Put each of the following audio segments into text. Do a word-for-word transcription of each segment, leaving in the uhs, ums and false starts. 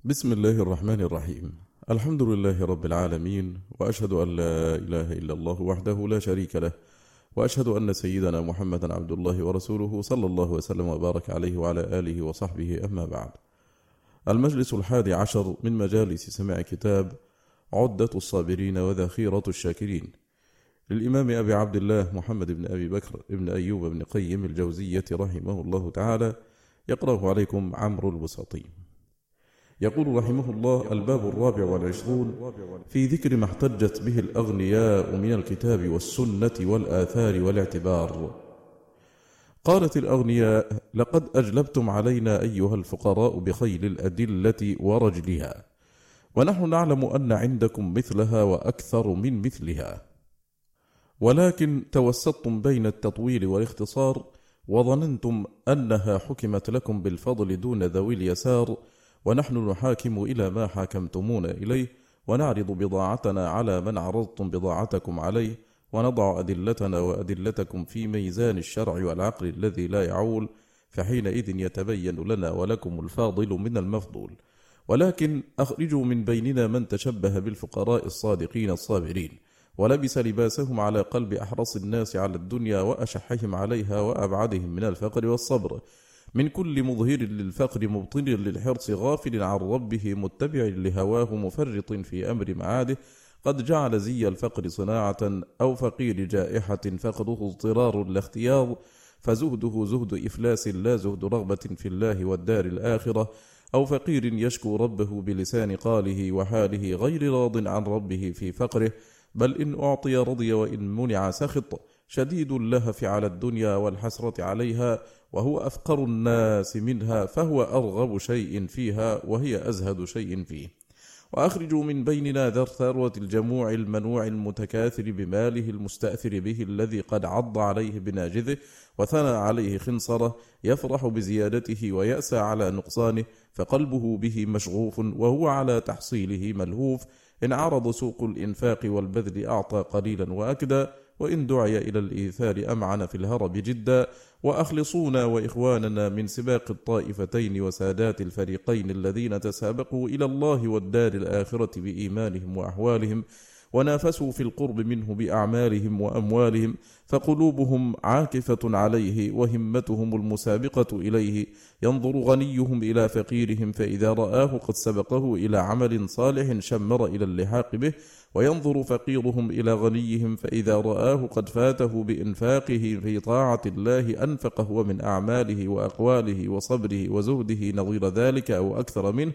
بسم الله الرحمن الرحيم. الحمد لله رب العالمين، وأشهد أن لا إله إلا الله وحده لا شريك له، وأشهد أن سيدنا محمدا عبد الله ورسوله صلى الله وسلم وبارك عليه وعلى آله وصحبه. أما بعد، المجلس الحادي عشر من مجالس سماع كتاب عدة الصابرين وذخيرة الشاكرين للإمام أبي عبد الله محمد بن أبي بكر بن أيوب بن قيم الجوزية رحمه الله تعالى، يقرأه عليكم عمرو البساطي. يقول رحمه الله: الباب الرابع والعشرون في ذكر ما احتجت به الأغنياء من الكتاب والسنة والآثار والاعتبار. قالت الأغنياء: لقد أجلبتم علينا أيها الفقراء بخيل الأدلة ورجلها، ونحن نعلم أن عندكم مثلها وأكثر من مثلها، ولكن توسطتم بين التطويل والاختصار، وظننتم أنها حكمت لكم بالفضل دون ذوي اليسار، ونحن نحاكم إلى ما حاكمتمون إليه، ونعرض بضاعتنا على من عرضتم بضاعتكم عليه، ونضع أدلتنا وأدلتكم في ميزان الشرع والعقل الذي لا يعول، فحينئذ يتبين لنا ولكم الفاضل من المفضول. ولكن أخرجوا من بيننا من تشبه بالفقراء الصادقين الصابرين، ولبس لباسهم على قلب أحرص الناس على الدنيا وأشحهم عليها وأبعدهم من الفقر والصبر، من كل مظهر للفقر مبطن للحرص غافل عن ربه متبع لهواه مفرط في أمر معاده، قد جعل زي الفقر صناعة، أو فقير جائحة فقده اضطرار لا اختيار، فزهده زهد إفلاس لا زهد رغبة في الله والدار الآخرة، أو فقير يشكو ربه بلسان قاله وحاله غير راض عن ربه في فقره، بل إن أعطي رضي وإن منع سخط، شديد اللهف على الدنيا والحسرة عليها، وهو أفقر الناس منها، فهو أرغب شيء فيها وهي أزهد شيء فيه. وأخرجوا من بيننا ذا الثروة الجموع المنوع المتكاثر بماله المستأثر به، الذي قد عض عليه بناجذه وثنى عليه خنصره، يفرح بزيادته ويأسى على نقصانه، فقلبه به مشغوف وهو على تحصيله ملهوف. إن عرض سوق الإنفاق والبذل أعطى قليلا وأكدى، وإن دعي إلى الإيثار أمعن في الهرب جدا. وأخلصونا وإخواننا من سباق الطائفتين وسادات الفريقين الذين تسابقوا إلى الله والدار الآخرة بإيمانهم وأحوالهم، ونافسوا في القرب منه بأعمالهم وأموالهم، فقلوبهم عاكفة عليه وهمتهم المسابقة إليه. ينظر غنيهم إلى فقيرهم، فإذا رآه قد سبقه إلى عمل صالح شمر إلى اللحاق به، وينظر فقيرهم إلى غنيهم، فإذا رآه قد فاته بإنفاقه في طاعة الله أنفقه ومن أعماله وأقواله وصبره وزهده نظير ذلك أو أكثر منه.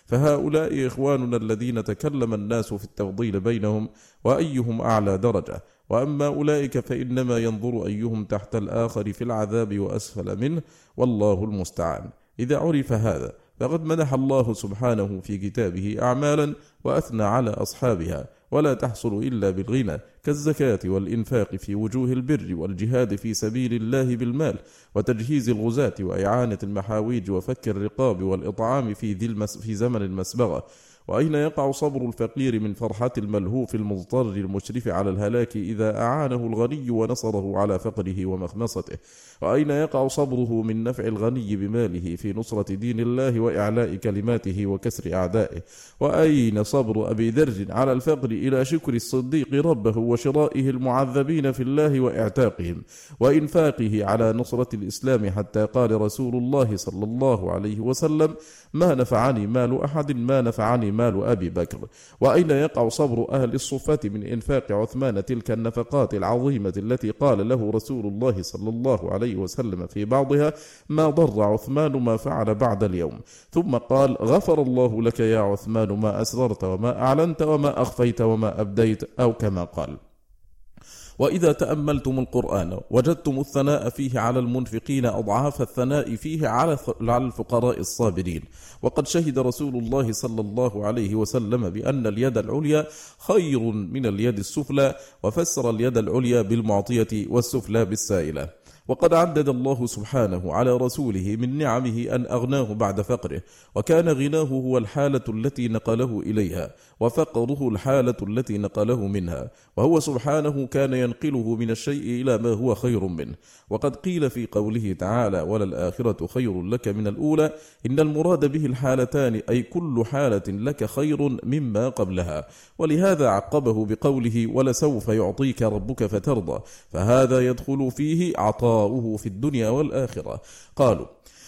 فهؤلاء إخواننا الذين تكلم الناس في التفضيل بينهم وأيهم أعلى درجة، وأما أولئك فإنما ينظر أيهم تحت الآخر في العذاب وأسفل منه، والله المستعان. إذا عرف هذا فقد منح الله سبحانه في كتابه أعمالا وأثنى على أصحابها، ولا تحصل إلا بالغنى، كالزكاة والإنفاق في وجوه البر، والجهاد في سبيل الله بالمال، وتجهيز الغزاة، وإعانة المحاويج، وفك الرقاب، والإطعام في, ذي المس في زمن المسبغة. وأين يقع صبر الفقير من فرحة الملهوف المضطر المشرف على الهلاك إذا أعانه الغني ونصره على فقره ومخمصته؟ وأين يقع صبره من نفع الغني بماله في نصرة دين الله وإعلاء كلماته وكسر أعدائه؟ وأين صبر أبي ذر على الفقر إلى شكر الصديق ربه وشرائه المعذبين في الله وإعتاقهم، وإنفاقه على نصرة الإسلام، حتى قال رسول الله صلى الله عليه وسلم: ما نفعني مال أحد ما نفعني مال أبي بكر؟ وأين يقع صبر أهل الصفة من إنفاق عثمان تلك النفقات العظيمة التي قال له رسول الله صلى الله عليه وسلم في بعضها: ما ضر عثمان ما فعل بعد اليوم؟ ثم قال: غفر الله لك يا عثمان ما أسررت وما أعلنت وما أخفيت وما أبديت، أو كما قال. وإذا تأملتم القرآن وجدتم الثناء فيه على المنفقين أضعاف الثناء فيه على الفقراء الصابرين. وقد شهد رسول الله صلى الله عليه وسلم بأن اليد العليا خير من اليد السفلى، وفسر اليد العليا بالمعطية والسفلى بالسائلة. وقد عدد الله سبحانه على رسوله من نعمه أن أغناه بعد فقره، وكان غناه هو الحالة التي نقله إليها، وفقره الحالة التي نقله منها، وهو سبحانه كان ينقله من الشيء إلى ما هو خير منه. وقد قيل في قوله تعالى: وللآخرة خير لك من الأولى، إن المراد به الحالتان، أي كل حالة لك خير مما قبلها. ولهذا عقبه بقوله: ولسوف يعطيك ربك فترضى، فهذا يدخل فيه عطاؤه في الدنيا والآخرة. قالوا: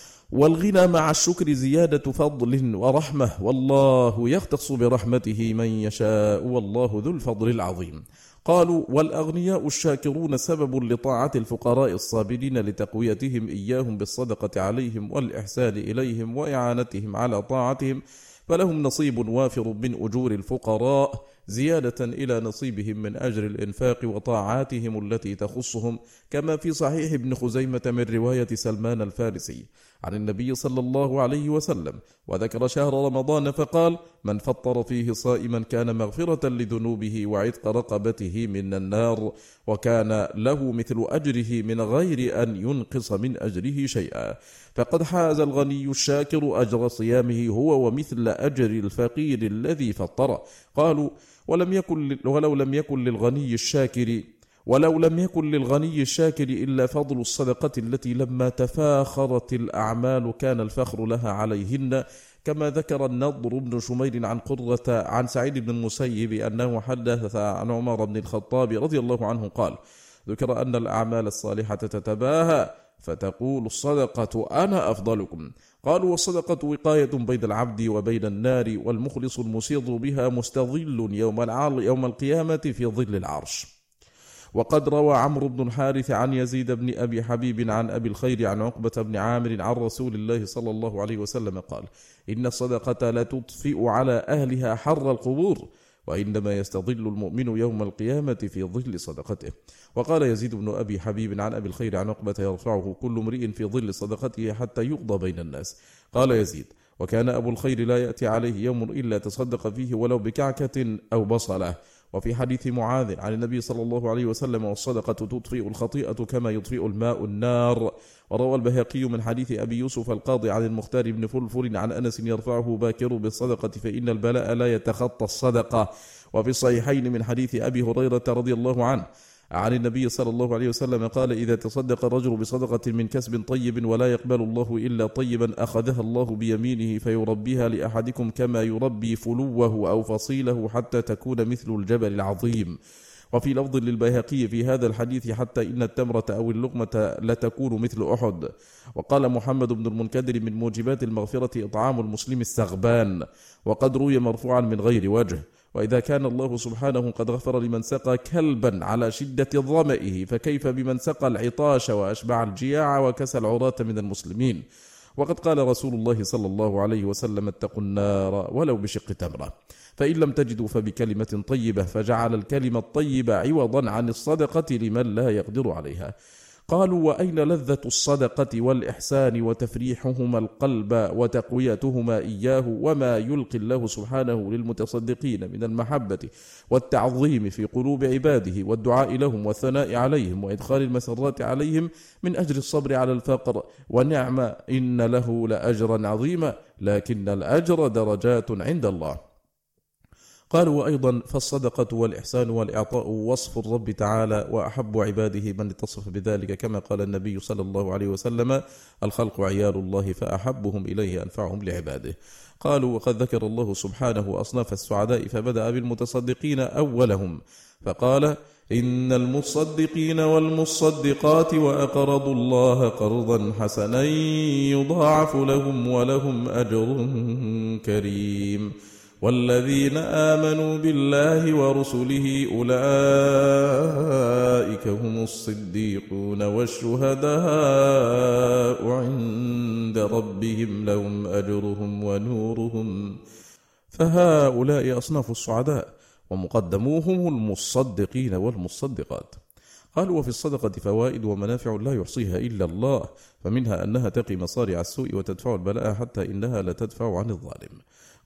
والغنى مع الشكر زيادة فضل ورحمة، والله يختص برحمته من يشاء، والله ذو الفضل العظيم. قالوا: والأغنياء الشاكرون سبب لطاعة الفقراء الصابرين لتقويتهم إياهم بالصدقة عليهم والإحسان إليهم وإعانتهم على طاعتهم، فلهم نصيب وافر من أجور الفقراء زيادة إلى نصيبهم من أجر الإنفاق وطاعاتهم التي تخصهم، كما في صحيح ابن خزيمة من رواية سلمان الفارسي عن النبي صلى الله عليه وسلم، وذكر شهر رمضان فقال: من فطر فيه صائما كان مغفرة لذنوبه وعتق رقبته من النار، وكان له مثل أجره من غير أن ينقص من أجره شيئا. فقد حاز الغني الشاكر أجر صيامه هو ومثل أجر الفقير الذي فطر. قالوا: ولم يكن ولو لم يكن للغني الشاكر ولو لم يكن للغني الشاكر إلا فضل الصدقة التي لما تفاخرت الأعمال كان الفخر لها عليهن، كما ذكر النضر بن شمير عن قرة عن سعيد بن المسيب أنه حدث عن عمر بن الخطاب رضي الله عنه قال: ذكر أن الأعمال الصالحة تتباهى، فتقول الصدقة أنا أفضلكم. قالوا: والصدقة وقاية بين العبد وبين النار، والمخلص المسير بها مستظل يوم يوم القيامة في ظل العرش. وقد روى عمرو بن الحارث عن يزيد بن أبي حبيب عن أبي الخير عن عقبة بن عامر عن رسول الله صلى الله عليه وسلم قال: إن الصدقة لتطفئ على أهلها حر القبور، وإنما يستظل المؤمن يوم القيامة في ظل صدقته. وقال يزيد بن أبي حبيب عن أبي الخير عن عقبة: يرفعه كل امرئ في ظل صدقته حتى يقضى بين الناس. قال يزيد: وكان أبو الخير لا يأتي عليه يوم إلا تصدق فيه ولو بكعكة أو بصلة. وفي حديث معاذ عن النبي صلى الله عليه وسلم: والصدقة تطفئ الخطيئة كما يطفئ الماء النار. وروى البيهقي من حديث أبي يوسف القاضي عن المختار بن فلفل عن أنس يرفعه باكر بالصدقة فإن البلاء لا يتخطى الصدقة. وفي الصحيحين من حديث أبي هريرة رضي الله عنه عن النبي صلى الله عليه وسلم قال: إذا تصدق الرجل بصدقة من كسب طيب ولا يقبل الله إلا طيبا أخذها الله بيمينه فيربيها لأحدكم كما يربي فلوه أو فصيله حتى تكون مثل الجبل العظيم. وفي لفظ للبيهقي في هذا الحديث: حتى إن التمرة أو اللقمة لتكون مثل أحد. وقال محمد بن المنكدر: من موجبات المغفرة إطعام المسلم السغبان. وقد روي مرفوعا من غير وجه: وإذا كان الله سبحانه قد غفر لمن سقى كلبا على شدة ظمئه، فكيف بمن سقى العطاش وأشبع الجياع وكسى العراة من المسلمين. وقد قال رسول الله صلى الله عليه وسلم: اتقوا النار ولو بشق تمرة. فإن لم تجدوا فبكلمة طيبة، فجعل الكلمة الطيبة عوضا عن الصدقة لمن لا يقدر عليها. قالوا: وأين لذة الصدقة والإحسان وتفريحهما القلب وتقويتهما إياه، وما يلقي الله سبحانه للمتصدقين من المحبة والتعظيم في قلوب عباده والدعاء لهم والثناء عليهم وإدخال المسرات عليهم من أجر الصبر على الفقر. ونعم إن له لأجرا عظيما، لكن الأجر درجات عند الله. قالوا: وأيضا فالصدقة والإحسان والإعطاء وصف الرب تعالى، وأحب عباده من اتصف بذلك، كما قال النبي صلى الله عليه وسلم: الخلق عيال الله فأحبهم إليه أنفعهم لعباده. قالوا: وقد ذكر الله سبحانه أصناف السعداء فبدأ بالمتصدقين أولهم فقال: إن المصدقين والمصدقات وأقرضوا الله قرضا حسنا يضاعف لهم ولهم أجر كريم. والذين آمنوا بالله ورسله أولئك هم الصديقون والشهداء عند ربهم لهم أجرهم ونورهم. فهؤلاء أصناف السعداء، ومقدموهم المصدقين والمصدقات. قالوا: وفي الصدقة فوائد ومنافع لا يحصيها إلا الله، فمنها أنها تقي مصارع السوء وتدفع البلاء حتى إنها لا تدفع عن الظالم.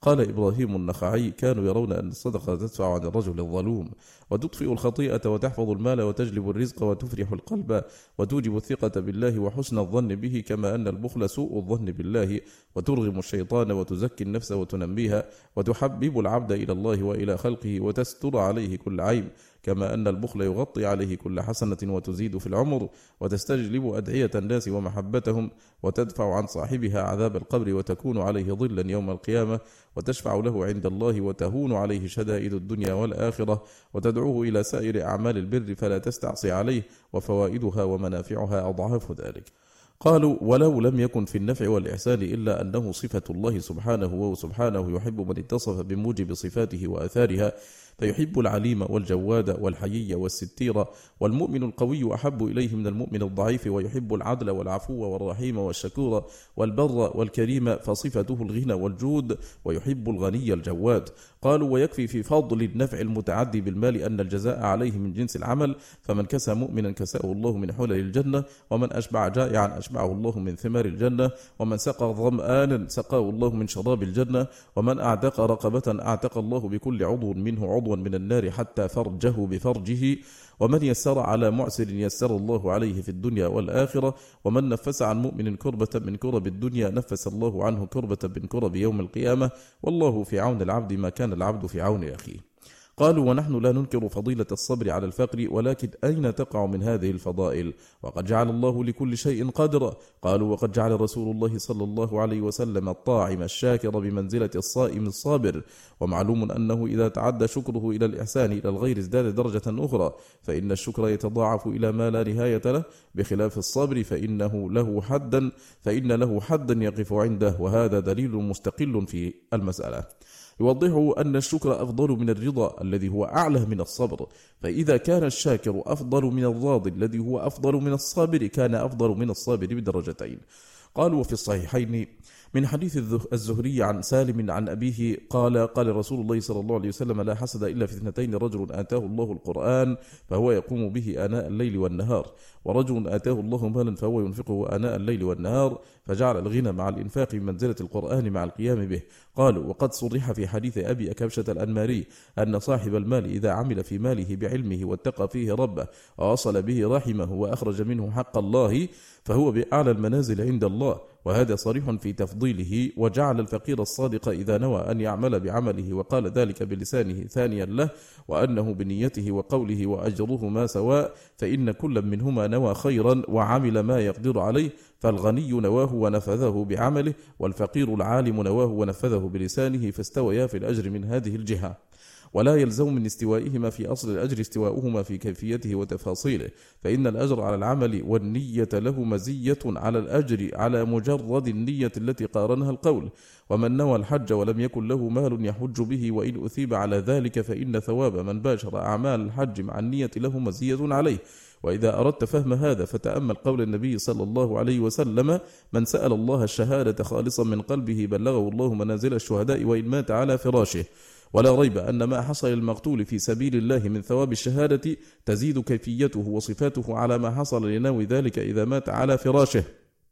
قال إبراهيم النخعي: كانوا يرون أن الصدقة تدفع عن الرجل الظلوم وتطفئ الخطيئة وتحفظ المال وتجلب الرزق وتفرح القلب وتوجب الثقة بالله وحسن الظن به، كما أن البخل سوء الظن بالله وترغم الشيطان وتزكي النفس وتنميها وتحبب العبد إلى الله وإلى خلقه وتستر عليه كل عيب، كما أن البخل يغطي عليه كل حسنة وتزيد في العمر وتستجلب أدعية الناس ومحبتهم وتدفع عن صاحبها عذاب القبر وتكون عليه ظلا يوم القيامة وتشفع له عند الله وتهون عليه شدائد الدنيا والآخرة وتدعوه إلى سائر أعمال البر فلا تستعصي عليه، وفوائدها ومنافعها أضعاف ذلك. قالوا: ولو لم يكن في النفع والإحسان إلا أنه صفة الله سبحانه، وسبحانه يحب من اتصف بموجب صفاته وآثارها، فيحب العليم والجواد والحيي والستير، والمؤمن القوي أحب إليه من المؤمن الضعيف، ويحب العدل والعفو والرحيم والشكور والبر والكريم، فصفته الغنى والجود، ويحب الغني الجواد. قالوا: ويكفي في فضل النفع المتعدي بالمال أن الجزاء عليه من جنس العمل، فمن كسى مؤمنا كساه الله من حلل الجنة، ومن أشبع جائعا أشبعه الله من ثمار الجنة، ومن سقى ظمآنا سقاه الله من شراب الجنة، ومن أعتق رقبة أعتق الله بكل عضو منه عضوا من النار حتى فرجه بفرجه، ومن يسر على معسر يسر الله عليه في الدنيا والآخرة، ومن نفس عن مؤمن كربة من كرب الدنيا نفس الله عنه كربة من كرب يوم القيامة، والله في عون العبد ما كان العبد في عون أخيه. قالوا: ونحن لا ننكر فضيلة الصبر على الفقر، ولكن أين تقع من هذه الفضائل؟ وقد جعل الله لكل شيء قدرا. قالوا: وقد جعل رسول الله صلى الله عليه وسلم الطاعم الشاكر بمنزلة الصائم الصابر، ومعلوم أنه إذا تعدى شكره إلى الإحسان إلى الغير ازداد درجة أخرى، فإن الشكر يتضاعف إلى ما لا نهاية له، بخلاف الصبر فإنه له حدا فإن له حدا يقف عنده، وهذا دليل مستقل في المسألة. يوضح أن الشكر أفضل من الرضا الذي هو أعلى من الصبر، فإذا كان الشاكر أفضل من الراضي الذي هو أفضل من الصابر، كان أفضل من الصابر بدرجتين. قالوا: وفي الصحيحين من حديث الزهري عن سالم عن أبيه قال: قال رسول الله صلى الله عليه وسلم: لا حسد إلا في اثنتين، رجل آتاه الله القرآن فهو يقوم به آناء الليل والنهار، ورجل آتاه الله مالا فهو ينفقه آناء الليل والنهار، فجعل الغنى مع الإنفاق من منزلة القرآن مع القيام به. قالوا: وقد صرح في حديث أبي أكبشة الأنماري أن صاحب المال إذا عمل في ماله بعلمه واتقى فيه ربه ووصل به رحمه وأخرج منه حق الله فهو بأعلى المنازل عند الله، وهذا صريح في تفضيله. وجعل الفقير الصادق إذا نوى أن يعمل بعمله وقال ذلك بلسانه ثانيا له، وأنه بنيته وقوله وأجرهما سواء، فإن كل منهما نوى خيرا وعمل ما يقدر عليه، فالغني نواه ونفذه بعمله، والفقير العالم نواه ونفذه بلسانه، فاستويا في الأجر من هذه الجهة. ولا يلزم من استوائهما في أصل الأجر استواؤهما في كيفيته وتفاصيله، فإن الأجر على العمل والنية له مزية على الأجر على مجرد النية التي قارنها القول. ومن نوى الحج ولم يكن له مال يحج به وإن أثيب على ذلك، فإن ثواب من باشر أعمال الحج مع النية له مزية عليه. وإذا أردت فهم هذا فتأمل قول النبي صلى الله عليه وسلم: من سأل الله الشهادة خالصا من قلبه بلغه الله منازل الشهداء وإن مات على فراشه. ولا ريب أن ما حصل للمقتول في سبيل الله من ثواب الشهادة تزيد كيفيته وصفاته على ما حصل لناوي ذلك إذا مات على فراشه.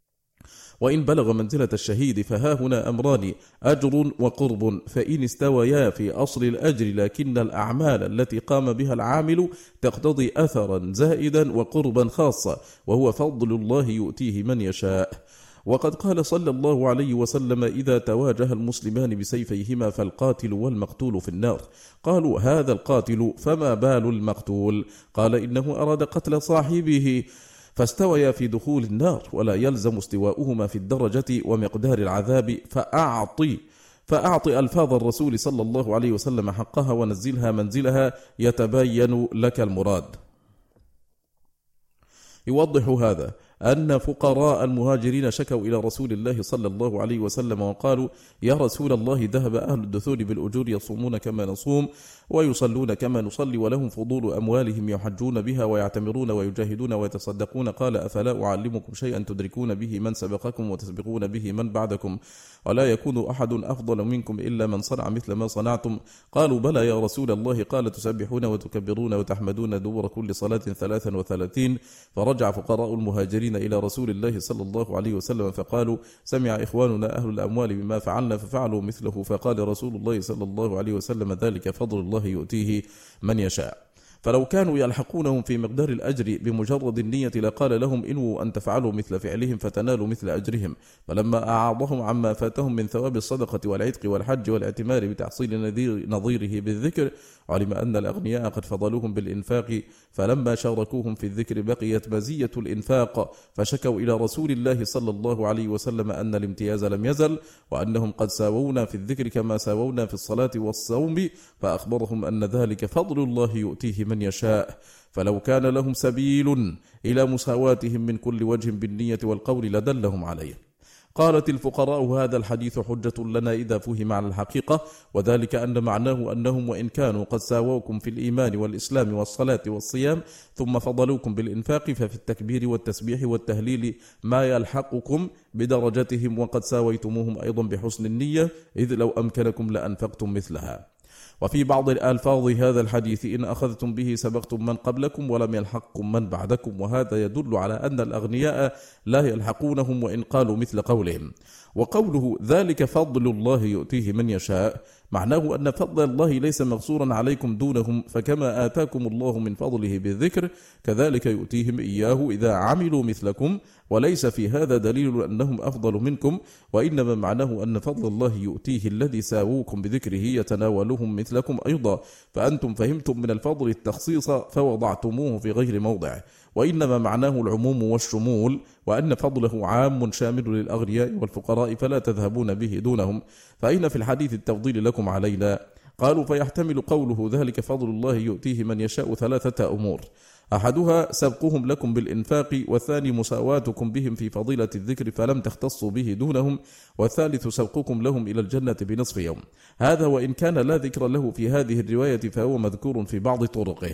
وإن بلغ منزلة الشهيد فها هنا أمران: أجر وقرب، فإن استويا في أصل الأجر لكن الأعمال التي قام بها العامل تقتضي أثرا زائدا وقربا خاصا، وهو فضل الله يؤتيه من يشاء. وقد قال صلى الله عليه وسلم: إذا تواجه المسلمان بسيفيهما فالقاتل والمقتول في النار. قالوا: هذا القاتل فما بال المقتول؟ قال: إنه أراد قتل صاحبه فاستويا في دخول النار، ولا يلزم استواؤهما في الدرجة ومقدار العذاب، فأعطي فأعطي ألفاظ الرسول صلى الله عليه وسلم حقها ونزلها منزلها يتبين لك المراد. يوضح هذا أن فقراء المهاجرين شكوا إلى رسول الله صلى الله عليه وسلم وقالوا: يا رسول الله، ذهب أهل الدثور بالأجور يصومون كما نصوم ويصلون كما نصلي، ولهم فضول أموالهم يحجون بها ويعتمرون ويجاهدون ويتصدقون. قال: أفلا أعلمكم شيئا تدركون به من سبقكم وتسبقون به من بعدكم، ولا يكون أحد أفضل منكم إلا من صنع مثل ما صنعتم؟ قالوا: بلى يا رسول الله. قال: تسبحون وتكبرون وتحمدون دبر كل صلاة ثلاثا وثلاثين. فرجع فقراء المهاجرين المهاجرين إلى رسول الله صلى الله عليه وسلم فقالوا: سمع إخواننا أهل الأموال بما فعلنا ففعلوا مثله، فقال رسول الله صلى الله عليه وسلم: ذلك فضل الله يؤتيه من يشاء. فلو كانوا يلحقونهم في مقدار الأجر بمجرد النية لقال لهم: إنوا أن تفعلوا مثل فعلهم فتنالوا مثل أجرهم. فلما أعاضهم عما فاتهم من ثواب الصدقة والعتق والحج والاعتمار بتحصيل نظيره بالذكر، علم أن الأغنياء قد فضلوهم بالإنفاق، فلما شاركوهم في الذكر بقيت مزية الإنفاق، فشكوا إلى رسول الله صلى الله عليه وسلم أن الامتياز لم يزل، وأنهم قد ساوونا في الذكر كما ساوونا في الصلاة والصوم، فأخبرهم أن ذلك فضل الله يؤتيه من يشاء. فلو كان لهم سبيل إلى مساواتهم من كل وجه بالنية والقول لدلهم عليه. قالت الفقراء: هذا الحديث حجة لنا إذا فهم على الحقيقة، وذلك أن معناه أنهم وإن كانوا قد ساووكم في الإيمان والإسلام والصلاة والصيام ثم فضلوكم بالإنفاق، ففي التكبير والتسبيح والتهليل ما يلحقكم بدرجتهم، وقد ساويتموهم أيضا بحسن النية، إذ لو أمكنكم لأنفقتم مثلها. وفي بعض الألفاظ هذا الحديث: إن أخذتم به سبقتم من قبلكم ولم يلحقكم من بعدكم، وهذا يدل على أن الأغنياء لا يلحقونهم وإن قالوا مثل قولهم. وقوله: ذلك فضل الله يؤتيه من يشاء، معناه أن فضل الله ليس مغصورا عليكم دونهم، فكما آتاكم الله من فضله بالذكر كذلك يؤتيهم إياه إذا عملوا مثلكم، وليس في هذا دليل أنهم أفضل منكم، وإنما معناه أن فضل الله يؤتيه الذي ساووكم بذكره يتناولهم مثلكم أيضا، فأنتم فهمتم من الفضل التخصيص فوضعتموه في غير موضعه، وإنما معناه العموم والشمول، وأن فضله عام شامل للأغنياء والفقراء فلا تذهبون به دونهم، فأين في الحديث التفضيل لكم علينا؟ قالوا: فيحتمل قوله ذلك فضل الله يؤتيه من يشاء ثلاثة أمور: أحدها سبقهم لكم بالإنفاق، والثاني مساواتكم بهم في فضيلة الذكر فلم تختصوا به دونهم، والثالث سبقكم لهم إلى الجنة بنصف يوم. هذا وإن كان لا ذكر له في هذه الرواية فهو مذكور في بعض طرقه.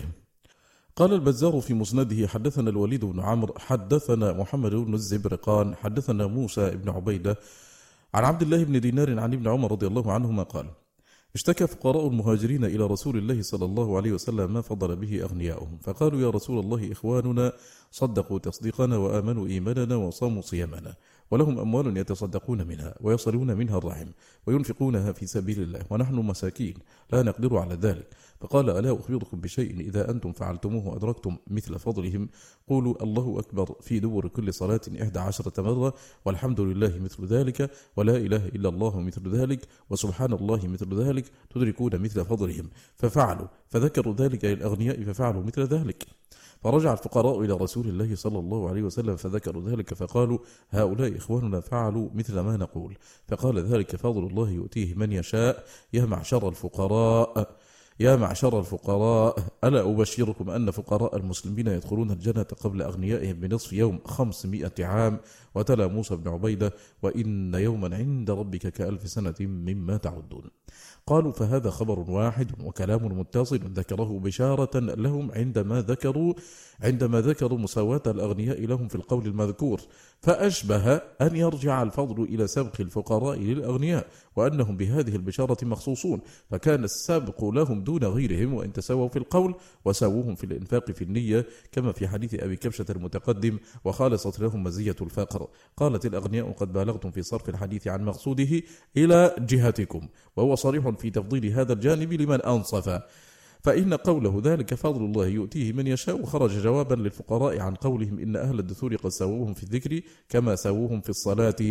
قال البزار في مسنده: حدثنا الوليد بن عمرو حدثنا محمد بن الزبرقان حدثنا موسى بن عبيدة عن عبد الله بن دينار عن ابن عمر رضي الله عنهما قال: اشتكى فقراء المهاجرين إلى رسول الله صلى الله عليه وسلم ما فضل به أغنياؤهم، فقالوا: يا رسول الله، إخواننا صدقوا تصديقنا وآمنوا إيماننا وصاموا صيامنا، ولهم أموال يتصدقون منها ويصلون منها الرحم وينفقونها في سبيل الله، ونحن مساكين لا نقدر على ذلك. فقال: ألا أخبركم بشيء إذا أنتم فعلتموه أدركتم مثل فضلهم؟ قولوا الله أكبر في دبر كل صلاة إحدى عشرة مرة، والحمد لله مثل ذلك، ولا إله إلا الله مثل ذلك، وسبحان الله مثل ذلك، تدركون مثل فضلهم. ففعلوا، فذكروا ذلك للأغنياء ففعلوا مثل ذلك. فرجع الفقراء إلى رسول الله صلى الله عليه وسلم فذكروا ذلك، فقالوا: هؤلاء إخواننا فعلوا مثل ما نقول. فقال: ذلك فضل الله يؤتيه من يشاء. يا معشر الفقراء يا معشر الفقراء ألا أبشركم أن فقراء المسلمين يدخلون الجنة قبل أغنيائهم بنصف يوم خمسمائة عام. وتلا موسى بن عبيدة: وإن يوما عند ربك كألف سنة مما تعدون. قالوا: فهذا خبر واحد وكلام متصل ذكره بشارة لهم عندما ذكروا عندما ذكروا مساواة الأغنياء لهم في القول المذكور، فأشبه أن يرجع الفضل إلى سبق الفقراء للأغنياء، وأنهم بهذه البشارة مخصوصون، فكان السابق لهم دون غيرهم، وإن تساووا في القول وساووهم في الإنفاق في النية، كما في حديث أبي كبشة المتقدم: وخالصت لهم مزية الفقر. قالت الأغنياء: قد بالغتم في صرف الحديث عن مقصوده إلى جهتكم، وهو صريح في تفضيل هذا الجانب لمن أنصف، فإن قوله ذلك فضل الله يؤتيه من يشاء خرج جوابا للفقراء عن قولهم إن أهل الدثور قد ساووهم في الذكر كما ساووهم في الصلاة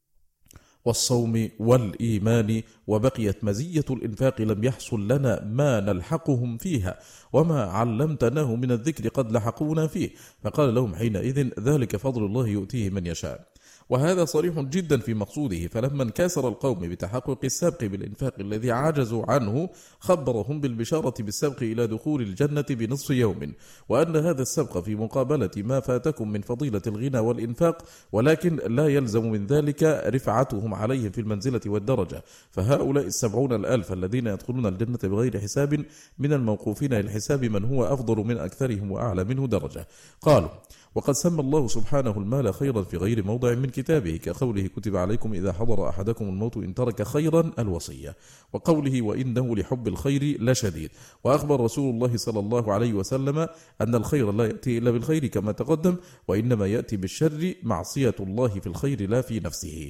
والصوم والإيمان، وبقيت مزية الإنفاق لم يحصل لنا ما نلحقهم فيها، وما علمتناه من الذكر قد لحقونا فيه. فقال لهم حينئذ: ذلك فضل الله يؤتيه من يشاء. وهذا صريح جدا في مقصوده، فلما انكسر القوم بتحقق السبق بالإنفاق الذي عجزوا عنه خبرهم بالبشارة بالسبق إلى دخول الجنة بنصف يوم، وأن هذا السبق في مقابلة ما فاتكم من فضيلة الغنى والإنفاق، ولكن لا يلزم من ذلك رفعتهم عليهم في المنزلة والدرجة. فهؤلاء السبعون الألف الذين يدخلون الجنة بغير حساب من الموقوفين للحساب من هو أفضل من أكثرهم وأعلى منه درجة. قالوا: وقد سمى الله سبحانه المال خيرا في غير موضع من كتابه، كقوله كتب عليكم إذا حضر أحدكم الموت إن ترك خيرا الوصية، وقوله وإنه لحب الخير لشديد. وأخبر رسول الله صلى الله عليه وسلم أن الخير لا يأتي إلا بالخير كما تقدم، وإنما يأتي بالشر معصية الله في الخير لا في نفسه.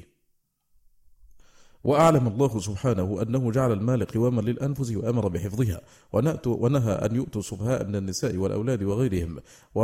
وأعلم الله سبحانه أنه جعل المال قواما للأنفس وأمر بحفظها، ونهى أن يؤتوا السفهاء من النساء والأولاد وغيرهم،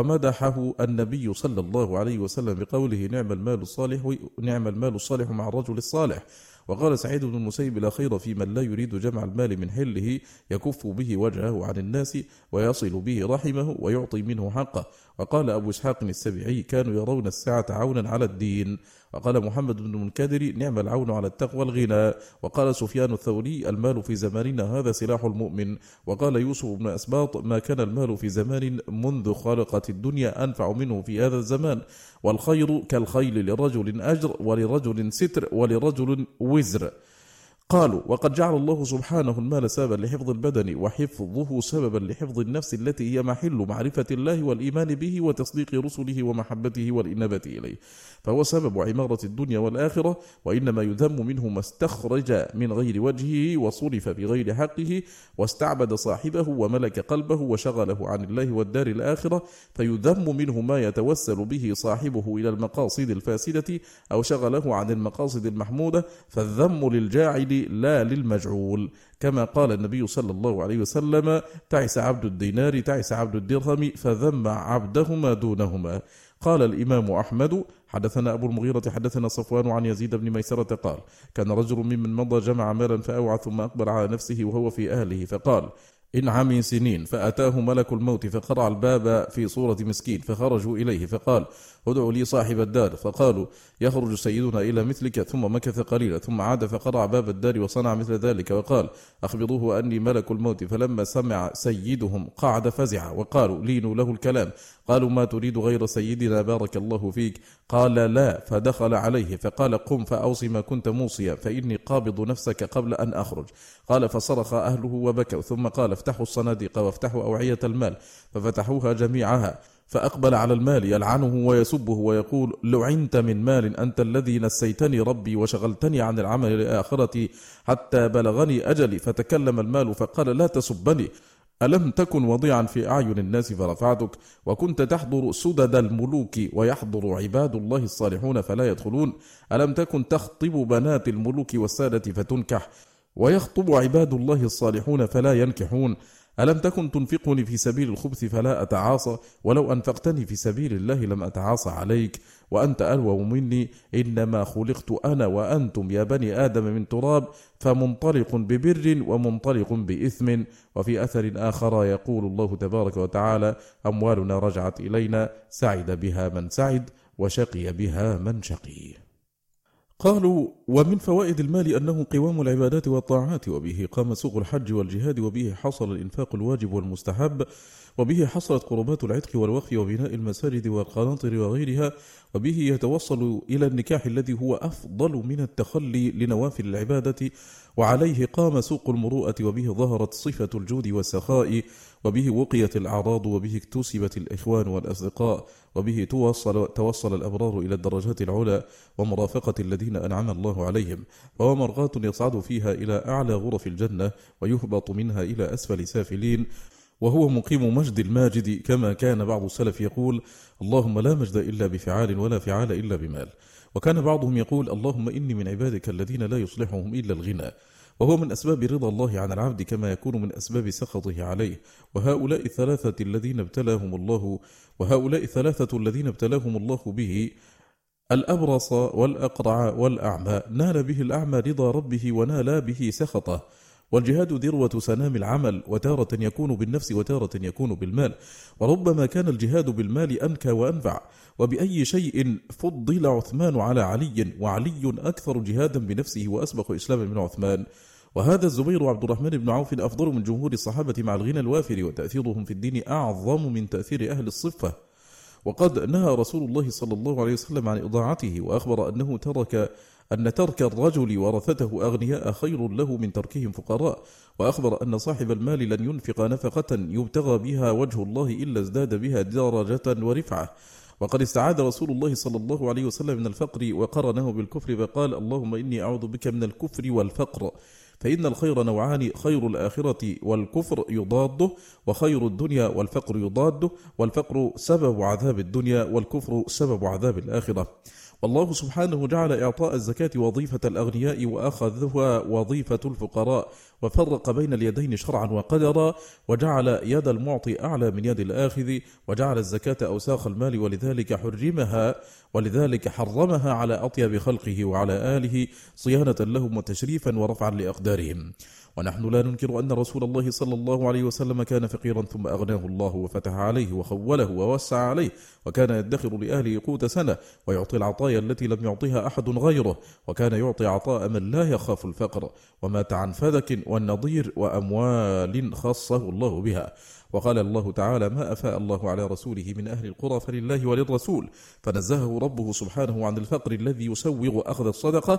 ومدحه النبي صلى الله عليه وسلم بقوله نعم المال الصالح نعم المال الصالح مع الرجل الصالح. وقال سعيد بن المسيب لا خير في من لا يريد جمع المال من حله يكف به وجهه عن الناس ويصل به رحمه ويعطي منه حقه. وقال أبو إسحاق السبيعي كانوا يرون الساعة عونا على الدين. وقال محمد بن المنكدر نعم العون على التقوى الغنى. وقال سفيان الثوري المال في زماننا هذا سلاح المؤمن. وقال يوسف بن أسباط ما كان المال في زمان منذ خلقت الدنيا أنفع منه في هذا الزمان، والخير كالخيل لرجل أجر ولرجل ستر ولرجل وزر. قالوا وقد جعل الله سبحانه المال سببا لحفظ البدن، وحفظه سببا لحفظ النفس التي هي محل معرفة الله والإيمان به وتصديق رسله ومحبته والإنابة إليه، فهو سبب عمارة الدنيا والآخرة. وإنما يذم منه ما استخرج من غير وجهه وصرف بغير حقه واستعبد صاحبه وملك قلبه وشغله عن الله والدار الآخرة، فيذم منه ما يتوسل به صاحبه إلى المقاصد الفاسدة أو شغله عن المقاصد المحمودة، فالذم للجاعل لا للمجعول، كما قال النبي صلى الله عليه وسلم تعس عبد الدينار تعس عبد الدرهم فذم عبدهما دونهما. قال الإمام أحمد حدثنا أبو المغيرة حدثنا صفوان عن يزيد بن ميسرة قال كان رجل ممن مضى جمع مالا فأوعى ثم أقبل على نفسه وهو في أهله فقال إن عمي سنين، فأتاه ملك الموت فقرع الباب في صورة مسكين، فخرجوا إليه فقال ادعوا لي صاحب الدار، فقالوا يخرج سيدنا إلى مثلك، ثم مكث قليلا ثم عاد فقرع باب الدار وصنع مثل ذلك وقال أخبروه أني ملك الموت. فلما سمع سيدهم قعد فزع وقالوا لينوا له الكلام. قالوا ما تريد غير سيدنا بارك الله فيك؟ قال لا. فدخل عليه فقال قم فأوصي ما كنت موصيا فإني قابض نفسك قبل أن أخرج. قال فصرخ أهله وبكوا، ثم قال افتحوا الصناديق وافتحوا أوعية المال، ففتحوها جميعها، فأقبل على المال يلعنه ويسبه ويقول لعنت من مال أنت الذي نسيتني ربي وشغلتني عن العمل لآخرتي حتى بلغني أجلي. فتكلم المال فقال لا تسبني، ألم تكن وضيعا في أعين الناس فرفعتك، وكنت تحضر سدد الملوك ويحضر عباد الله الصالحون فلا يدخلون، ألم تكن تخطب بنات الملوك والسادة فتنكح، ويخطب عباد الله الصالحون فلا ينكحون، ألم تكن تنفقني في سبيل الخبث فلا أتعاصى، ولو أنفقتني في سبيل الله لم أتعاصى عليك، وأنت ألوى مني، إنما خلقت أنا وأنتم يا بني آدم من تراب، فمنطلق ببر ومنطلق بإثم. وفي أثر آخر يقول الله تبارك وتعالى أموالنا رجعت إلينا سعد بها من سعد وشقي بها من شقي. قالوا ومن فوائد المال أنه قوام العبادات والطاعات، وبه قام سوق الحج والجهاد، وبه حصل الإنفاق الواجب والمستحب، وبه حصلت قربات العتق والوقف وبناء المساجد والقناطر وغيرها، وبه يتوصل إلى النكاح الذي هو أفضل من التخلي لنوافل العبادة، وعليه قام سوق المروءة، وبه ظهرت صفة الجود والسخاء، وبه وقيت الأعراض، وبه اكتسبت الإخوان والأصدقاء، وبه توصل, توصل الأبرار إلى الدرجات العلى ومرافقة الذين أنعم الله عليهم، وهو مرغاة يصعد فيها إلى أعلى غرف الجنة ويهبط منها إلى أسفل سافلين، وهو مقيم مجد الماجد، كما كان بعض السلف يقول اللهم لا مجد إلا بفعال ولا فعال إلا بمال. وكان بعضهم يقول اللهم إني من عبادك الذين لا يصلحهم إلا الغنى، وهو من أسباب رضا الله عن العبد كما يكون من أسباب سخطه عليه. وهؤلاء الثلاثة الذين ابتلاهم الله وهؤلاء الثلاثة الذين ابتلاهم الله به الأبرص والأقرع والأعمى، نال به الأعمى رضا ربه ونال به سخطه. والجهاد ذروة سنام العمل، وتارة يكون بالنفس وتارة يكون بالمال، وربما كان الجهاد بالمال أنكى وأنفع. وبأي شيء فضل عثمان على علي، وعلي أكثر جهادا بنفسه وأسبق إسلاما من عثمان. وهذا الزبير وعبد الرحمن بن عوف أفضل من جمهور الصحابة مع الغنى الوافر، وتأثيرهم في الدين أعظم من تأثير أهل الصفة. وقد نهى رسول الله صلى الله عليه وسلم عن إضاعته، وأخبر أنه ترك أن ترك الرجل ورثته أغنياء خير له من تركهم فقراء، وأخبر أن صاحب المال لن ينفق نفقة يبتغى بها وجه الله إلا ازداد بها درجة ورفعة. وقد استعاذ رسول الله صلى الله عليه وسلم من الفقر وقرنه بالكفر فقال اللهم إني أعوذ بك من الكفر والفقر، فإن الخير نوعان، خير الآخرة والكفر يضاده، وخير الدنيا والفقر يضاده، والفقر سبب عذاب الدنيا والكفر سبب عذاب الآخرة. والله سبحانه جعل إعطاء الزكاة وظيفة الأغنياء وأخذها وظيفة الفقراء، وفرق بين اليدين شرعا وقدرا، وجعل يد المعطي أعلى من يد الآخذ، وجعل الزكاة أوساخ المال ولذلك حرمها ولذلك حرمها على أطيب خلقه وعلى آله صيانة لهم وتشريفا ورفعا لأقدارهم. ونحن لا ننكر أن رسول الله صلى الله عليه وسلم كان فقيرا ثم أغناه الله وفتح عليه وخوله ووسع عليه، وكان يدخر لأهله قوت سنة ويعطي العطايا التي لم يعطيها أحد غيره، وكان يعطي عطاء من لا يخاف الفقر، ومات عن فذك والنضير وأموال خصه الله بها. وقال الله تعالى ما أفاء الله على رسوله من أهل القرى فلله وللرسول، فنزهه ربه سبحانه عن الفقر الذي يسوغ أخذ الصدقة،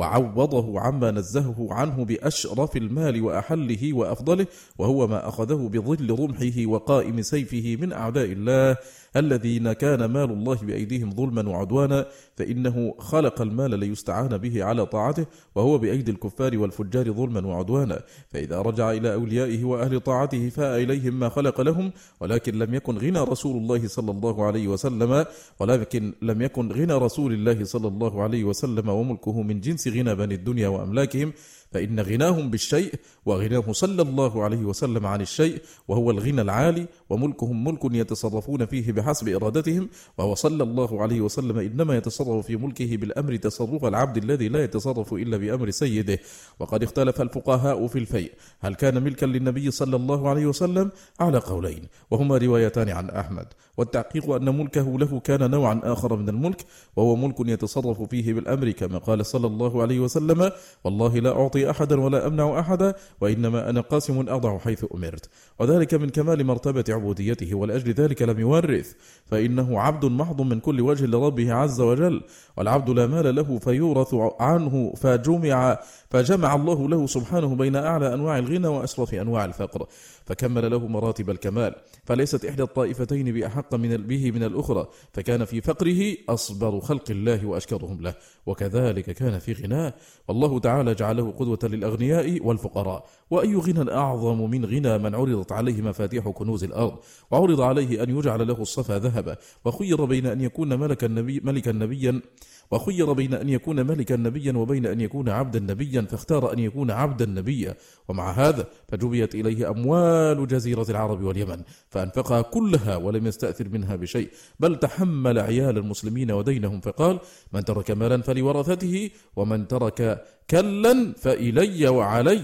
وعوضه عما نزهه عنه بأشرف المال وأحله وأفضله، وهو ما أخذه بظل رمحه وقائم سيفه من أعداء الله الذين كان مال الله بأيديهم ظلما وعدوانا، فإنه خلق المال ليستعان به على طاعته، وهو بأيدي الكفار والفجار ظلما وعدوانا، فإذا رجع إلى أوليائه وأهل طاعته فاء إليهم ما خلق لهم، ولكن لم يكن غنى رسول الله صلى الله عليه وسلم ولكن لم يكن غنى رسول الله صلى الله عليه وسلم وملكه من جنس غنى بني الدنيا وأملاكهم، فإن غناهم بالشيء وغناه صلى الله عليه وسلم عن الشيء وهو الغنى العالي، وملكهم ملك يتصرفون فيه بحسب إرادتهم، وهو صلى الله عليه وسلم إنما يتصرف في ملكه بالأمر تصرف العبد الذي لا يتصرف إلا بأمر سيده. وقد اختلف الفقهاء في الفيء هل كان ملكا للنبي صلى الله عليه وسلم على قولين، وهما روايتان عن أحمد، والتحقيق أن ملكه له كان نوعا آخر من الملك، وهو ملك يتصرف فيه بالأمر كما قال صلى الله عليه وسلم والله لا أعطي أحدا ولا أمنع أحدا، وإنما أنا قاسم أضع حيث أمرت، وذلك من كمال مرتبة عبوديته، ولأجل ذلك لم يورث، فإنه عبد محض من كل وجه لربه عز وجل، والعبد لا مال له فيورث عنه فجمع فجمع الله له سبحانه بين أعلى أنواع الغنى وأشرف أنواع الفقر، فكمل له مراتب الكمال، فليست إحدى الطائفتين بأحق من به من الأخرى، فكان في فقره أصبر خلق الله وأشكرهم له، وكذلك كان في غناه، والله تعالى جعله قدوة للأغنياء والفقراء. وأي غنى أعظم من غنى من عرضت عليه مفاتيح كنوز الأرض، وعرض عليه أن يجعل له الصفا ذهبا، وخير بين أن يكون ملكا نبي ملكا نبيا وخير بين أن يكون ملكا نبيا وبين أن يكون عبدا نبيا، فاختار أن يكون عبدا نبيا، ومع هذا فجبيت إليه أموال جزيرة العرب واليمن فأنفقها كلها ولم يستأثر منها بشيء، بل تحمل عيال المسلمين ودينهم، فقال من ترك مالا فلورثته، ومن ترك كلا فإلي وعلي.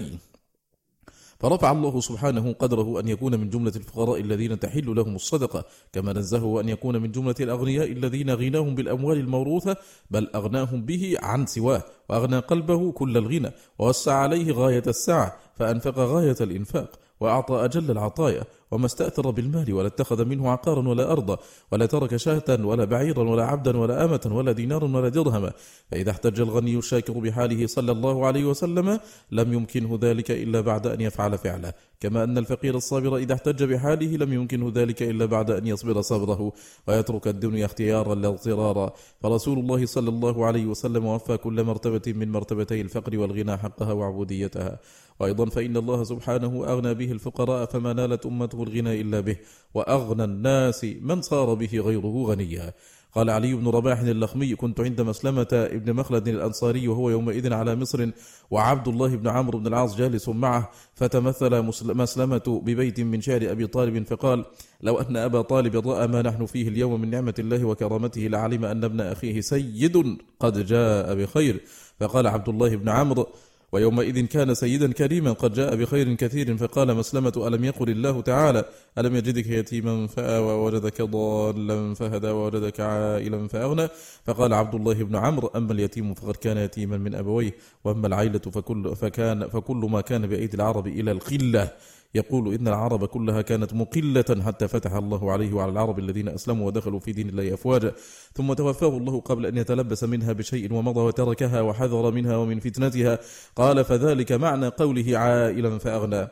فرفع الله سبحانه قدره أن يكون من جملة الفقراء الذين تحل لهم الصدقة، كما نزهه أن يكون من جملة الأغنياء الذين غناهم بالأموال الموروثة، بل أغناهم به عن سواه، وأغنى قلبه كل الغنى، ووسع عليه غاية السعة، فأنفق غاية الإنفاق، وأعطى أجل العطايا، وما استأثر بالمال ولا اتخذ منه عقارا ولا أرضا، ولا ترك شاة ولا بعيرا ولا عبدا ولا أمة ولا دينارا ولا درهما. فإذا احتج الغني الشاكر بحاله صلى الله عليه وسلم لم يمكنه ذلك إلا بعد أن يفعل فعله، كما أن الفقير الصابر إذا احتج بحاله لم يمكنه ذلك إلا بعد أن يصبر صبره ويترك الدنيا اختيارا لا اضطرارا. فرسول الله صلى الله عليه وسلم وفى كل مرتبة من مرتبتي الفقر والغنى حقها وعبوديتها. وأيضا فإن الله سبحانه أغنى به الفقراء فما نالت أمته الغنى إلا به، وأغنى الناس من صار به غيره غنيا. قال علي بن رباح اللخمي كنت عند مسلمة ابن مخلد الأنصاري وهو يومئذ على مصر، وعبد الله بن عمرو بن العاص جالس معه، فتمثل مسلمة ببيت من شعر أبي طالب فقال لو أن أبا طالب رأى ما نحن فيه اليوم من نعمة الله وكرامته لعلم أن ابن أخيه سيد قد جاء بخير. فقال عبد الله بن عمرو ويومئذ كان سيدا كريما قد جاء بخير كثير. فقال مسلمة ألم يقل الله تعالى ألم يجدك يتيما فآوى ووجدك ضالا فهدى ووجدك عائلا فأغنى. فقال عبد الله بن عمرو أما اليتيم فقد كان يتيما من أبويه، وأما العائلة فكل, فكان فكل ما كان بأيدي العرب إلى الخلة. يقول إن العرب كلها كانت مقلة حتى فتح الله عليه وعلى العرب الذين أسلموا ودخلوا في دين الله أفواجا، ثم توفاه الله قبل أن يتلبس منها بشيء ومضى وتركها وحذر منها ومن فتنتها. قال فذلك معنى قوله عائلا فأغنى.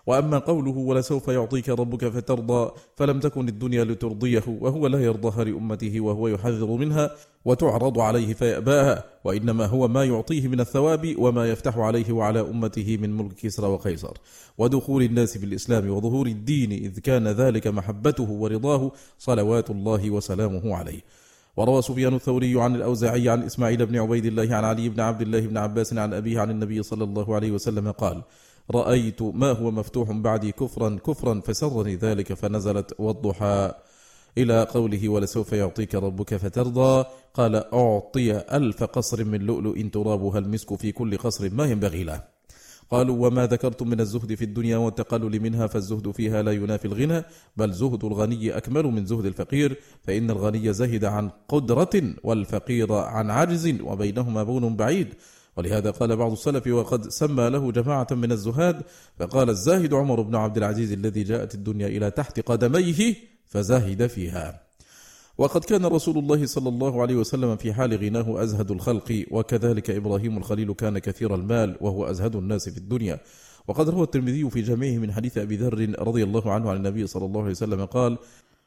وأما قوله ولسوف يعطيك ربك فترضى فلم تكن الدنيا لترضيه، وهو لا يرضاها لأمته وهو يحذر منها وتعرض عليه فيأباها، وإنما هو ما يعطيه من الثواب وما يفتح عليه وعلى أمته من ملك كسرى وقيصر ودخول الناس في الإسلام وظهور الدين، إذ كان ذلك محبته ورضاه صلوات الله وسلامه عليه. وروى سفيان الثوري عن الأوزاعي عن إسماعيل بن عبيد الله عن علي بن عبد الله بن عباس عن أبيه عن النبي صلى الله عليه وسلم قال: رأيت ما هو مفتوح بعدي كفرا كفرا فسرني ذلك، فنزلت والضحى إلى قوله ولسوف يعطيك ربك فترضى، قال: أعطي ألف قصر من لؤلؤ ترابها المسك في كل قصر ما ينبغي له. قالوا: وما ذكرتم من الزهد في الدنيا والتقلل منها، فالزهد فيها لا ينافي الغنى، بل زهد الغني أكمل من زهد الفقير، فإن الغني زهد عن قدرة والفقير عن عجز، وبينهما بون بعيد. ولهذا قال بعض السلف وقد سمى له جماعة من الزهاد، فقال: الزاهد عمر بن عبد العزيز الذي جاءت الدنيا إلى تحت قدميه فزاهد فيها. وقد كان رسول الله صلى الله عليه وسلم في حال غناه أزهد الخلق، وكذلك إبراهيم الخليل كان كثير المال وهو أزهد الناس في الدنيا. وقد روى الترمذي في جامعه من حديث أبي ذر رضي الله عنه عن النبي صلى الله عليه وسلم قال: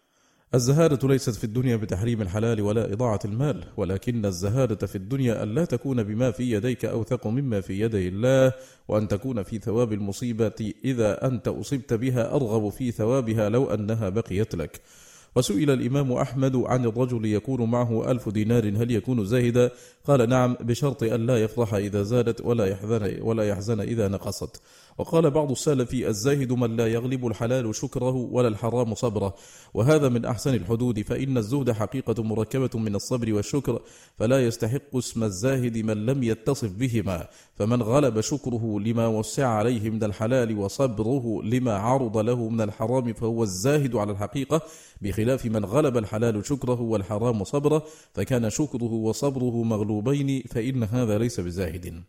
الزهادة ليست في الدنيا بتحريم الحلال ولا إضاعة المال، ولكن الزهادة في الدنيا أن لا تكون بما في يديك أوثق مما في يدي الله، وأن تكون في ثواب المصيبة إذا أنت أصبت بها أرغب في ثوابها لو أنها بقيت لك. وسئل الإمام أحمد عن الرجل يكون معه ألف دينار هل يكون زاهدا؟ قال: نعم، بشرط أن لا يفرح إذا زادت ولا يحزن, ولا يحزن إذا نقصت. وقال بعض السلف: الزاهد من لا يغلب الحلال شكره ولا الحرام صبره، وهذا من أحسن الحدود، فإن الزهد حقيقة مركبة من الصبر والشكر، فلا يستحق اسم الزاهد من لم يتصف بهما، فمن غلب شكره لما وسع عليه من الحلال وصبره لما عرض له من الحرام فهو الزاهد على الحقيقة، بخلاف من غلب الحلال شكره والحرام صبره فكان شكره وصبره مغلوبين، فإن هذا ليس بزاهد.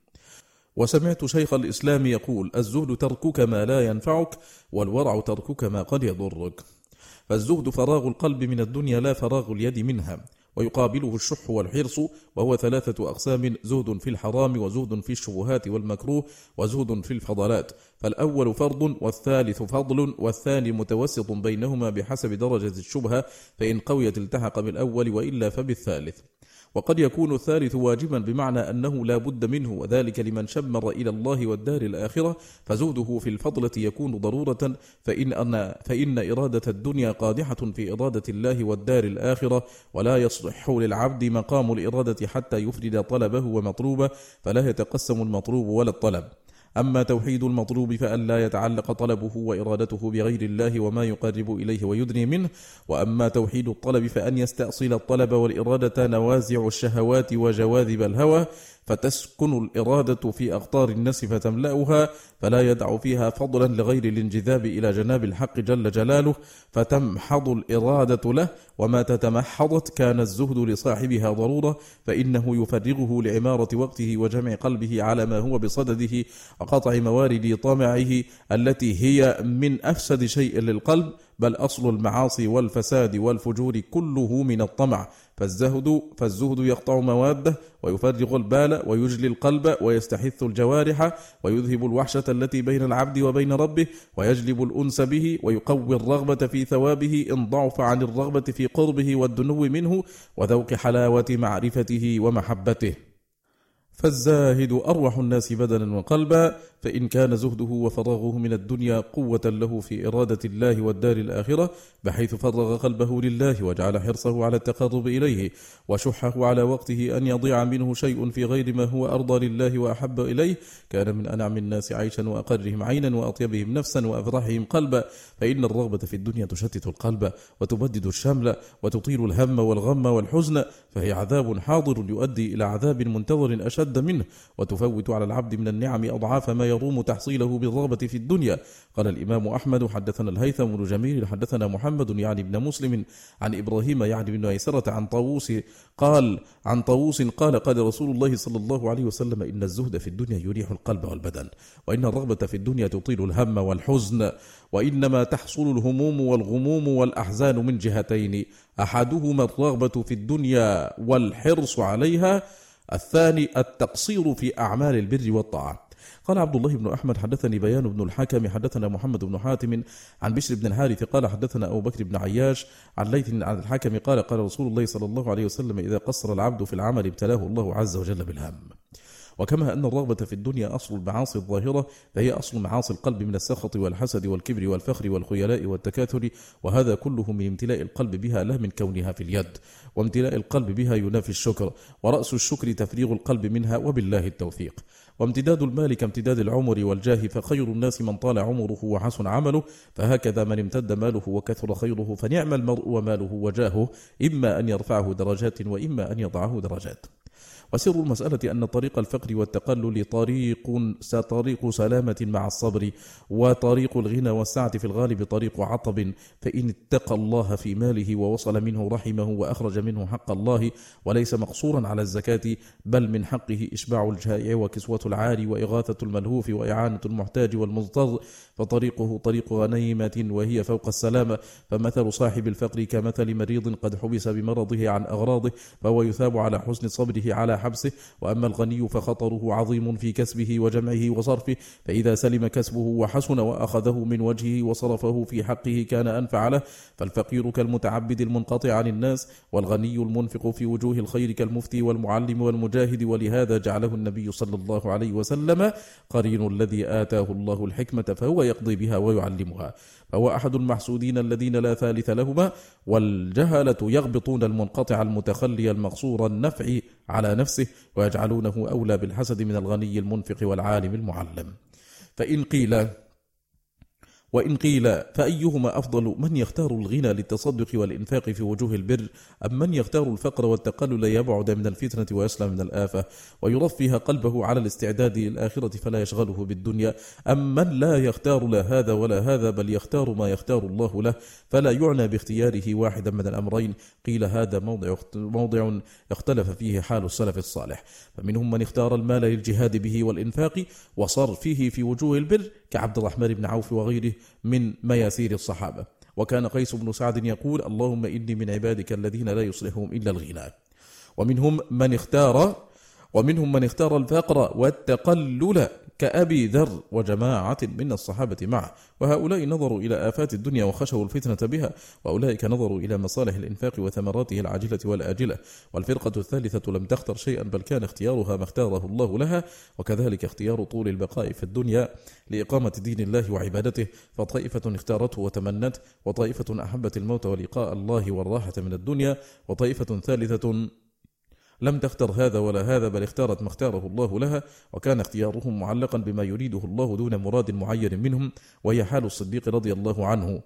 وسمعت شيخ الإسلام يقول: الزهد تركك ما لا ينفعك، والورع تركك ما قد يضرك. فالزهد فراغ القلب من الدنيا لا فراغ اليد منها، ويقابله الشح والحرص، وهو ثلاثة أقسام: زهد في الحرام، وزهد في الشبهات والمكروه، وزهد في الفضلات. فالأول فرض، والثالث فضل، والثاني متوسط بينهما بحسب درجة الشبهة، فإن قويت التحق بالأول وإلا فبالثالث. وقد يكون الثالث واجبا بمعنى أنه لا بد منه، وذلك لمن شمر إلى الله والدار الآخرة، فزهده في الفضلة يكون ضرورة، فإن, أن فإن إرادة الدنيا قادحة في إرادة الله والدار الآخرة، ولا يصلح للعبد مقام الإرادة حتى يفرد طلبه ومطلوبه، فلا يتقسم المطلوب ولا الطلب. أما توحيد المطلوب فأن لا يتعلق طلبه وإرادته بغير الله وما يقرب إليه ويدني منه، وأما توحيد الطلب فأن يستأصل الطلب والإرادة نوازع الشهوات وجواذب الهوى، فتسكن الإرادة في أقطار النفس فتملأها، فلا يدع فيها فضلا لغير الانجذاب إلى جناب الحق جل جلاله، فتمحض الإرادة له، وما تتمحضت كان الزهد لصاحبها ضرورة، فإنه يفرغه لعمارة وقته وجمع قلبه على ما هو بصدده، وقطع موارد طمعه التي هي من أفسد شيء للقلب، بل أصل المعاصي والفساد والفجور كله من الطمع. فالزهد, فالزهد يقطع مواده، ويفرغ البال، ويجلي القلب، ويستحث الجوارح، ويذهب الوحشة التي بين العبد وبين ربه، ويجلب الأنس به، ويقوي الرغبة في ثوابه إن ضعف عن الرغبة في قربه والدنو منه، وذوق حلاوة معرفته ومحبته. فالزاهد أروح الناس بدنا وقلبا، فإن كان زهده وفراغه من الدنيا قوة له في إرادة الله والدار الآخرة، بحيث فرغ قلبه لله وجعل حرصه على التقرب إليه، وشحه على وقته أن يضيع منه شيء في غير ما هو أرضى لله وأحب إليه، كان من أنعم الناس عيشا وأقرهم عينا وأطيبهم نفسا وأفرحهم قلبا. فإن الرغبة في الدنيا تشتت القلب وتبدد الشمل وتطيل الهم والغم والحزن، فهي عذاب حاضر يؤدي إلى عذاب منتظر أشد منه، وتفوت على العبد من النعم أضعاف ما يروم تحصيله بالرغبة في الدنيا. قال الإمام أحمد: حدثنا الهيثم بن جميل حدثنا محمد يعني ابن مسلم عن إبراهيم يعني بن ميسرة عن طاووس قال عن طاووس قال قال رسول الله صلى الله عليه وسلم: إن الزهد في الدنيا يريح القلب والبدن، وإن الرغبة في الدنيا تطيل الهم والحزن، وإنما تحصل الهموم والغموم والأحزان من جهتين: أحدهما الرغبة في الدنيا والحرص عليها، الثاني التقصير في أعمال البر والطاعة. قال عبد الله بن أحمد حدثني بيان بن الحكم حدثنا محمد بن حاتم عن بشر بن الحارث قال حدثنا أبو بكر بن عياش عن ليث عن الحكم قال قال رسول الله صلى الله عليه وسلم إذا قصر العبد في العمل ابتلاه الله عز وجل بالهم. وكما أن الرغبة في الدنيا أصل المعاصي الظاهرة، فهي أصل معاصي القلب من السخط والحسد والكبر والفخر والخيلاء والتكاثر، وهذا كله من امتلاء القلب بها لا من كونها في اليد، وامتلاء القلب بها ينافي الشكر، ورأس الشكر تفريغ القلب منها وبالله التوفيق. وامتداد المال كامتداد العمر والجاه، فخير الناس من طال عمره وحسن عمله، فهكذا من امتد ماله وكثر خيره فنعم المرء وماله وجاهه، إما أن يرفعه درجات وإما أن يضعه درجات. وسر المسألة أن طريق الفقر والتقلل طريق طريق سلامة مع الصبر، وطريق الغنى والسعة في الغالب طريق عطب، فإن اتقى الله في ماله ووصل منه رحمه وأخرج منه حق الله، وليس مقصورا على الزكاة بل من حقه إشباع الجائع وكسوة العاري وإغاثة الملهوف وإعانة المحتاج والمضطر، فطريقه طريق غنيمة وهي فوق السلامة. فمثل صاحب الفقر كمثل مريض قد حبس بمرضه عن أغراضه، فهو يثاب على حسن صبره على حبسه. وأما الغني فخطره عظيم في كسبه وجمعه وصرفه، فإذا سلم كسبه وحسن وأخذه من وجهه وصرفه في حقه كان أنفع له. فالفقير كالمتعبد المنقطع عن الناس، والغني المنفق في وجوه الخير كالمفتي والمعلم والمجاهد. ولهذا جعله النبي صلى الله عليه وسلم قرين الذي آتاه الله الحكمة فهو يقضي بها ويعلمها، فهو أحد المحسودين الذين لا ثالث لهما. والجهلة يغبطون المنقطع المتخلي المقصور النفع على نفسه، ويجعلونه أولى بالحسد من الغني المنفق والعالم المعلم. فإن قيل وإن قيل فأيهما أفضل، من يختار الغنى للتصدق والإنفاق في وجوه البر، أم من يختار الفقر والتقلل يبعد من الفتنة ويسلم من الآفة ويرفه قلبه على الاستعداد للآخرة فلا يشغله بالدنيا، أم من لا يختار لا هذا ولا هذا بل يختار ما يختار الله له فلا يعنى باختياره واحدا من الأمرين؟ قيل هذا موضع موضع اختلف فيه حال السلف الصالح، فمنهم من اختار المال للجهاد به والإنفاق وصرفه في وجوه البر كعبد الرحمن بن عوف وغيره من مياسير الصحابة. وكان قيس بن سعد يقول اللهم إني من عبادك الذين لا يصلحهم إلا الغنى. ومنهم من اختار ومنهم من اختار الفقر والتقلل كأبي ذر وجماعة من الصحابة معه، وهؤلاء نظروا إلى آفات الدنيا وخشوا الفتنة بها، وأولئك نظروا إلى مصالح الإنفاق وثمراته العاجلة والآجلة. والفرقة الثالثة لم تختر شيئا بل كان اختيارها ما اختاره الله لها، وكذلك اختيار طول البقاء في الدنيا لإقامة دين الله وعبادته، فطائفة اختارته وتمنت، وطائفة أحبت الموت ولقاء الله والراحة من الدنيا، وطائفة ثالثة لم تختر هذا ولا هذا بل اختارت ما اختاره الله لها، وكان اختيارهم معلقا بما يريده الله دون مراد معين منهم، وهي حال الصديق رضي الله عنه.